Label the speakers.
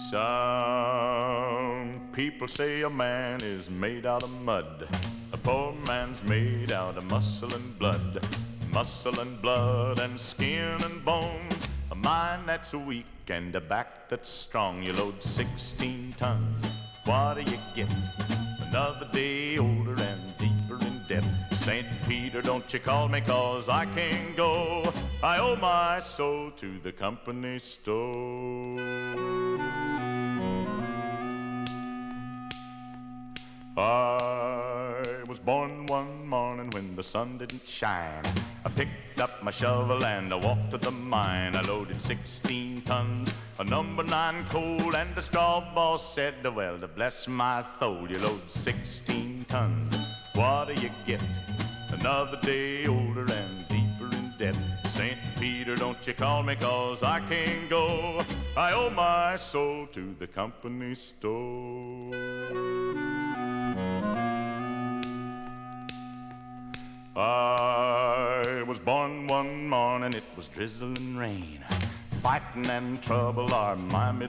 Speaker 1: Some people say a man is made out of mud. A poor man's made out of muscle and blood. Muscle and blood and skin and bones. A mind that's weak and a back that's strong. You load 16 tons, what do you get? Another day older and deeper in debt. St. Peter, don't you call me, 'cause I can't go. I owe my soul to the company store. I was born one morning when the sun didn't shine. I picked up my shovel and I walked to the mine. I loaded 16 tons of number 9 coal, and the straw boss said, well, to bless my soul, you load 16 tons, what do you get? Another day older and deeper in debt. St. Peter, don't you call me, 'cause I can't go. I owe my soul to the company store. I was born one morning, it was drizzling rain. Fighting and trouble are my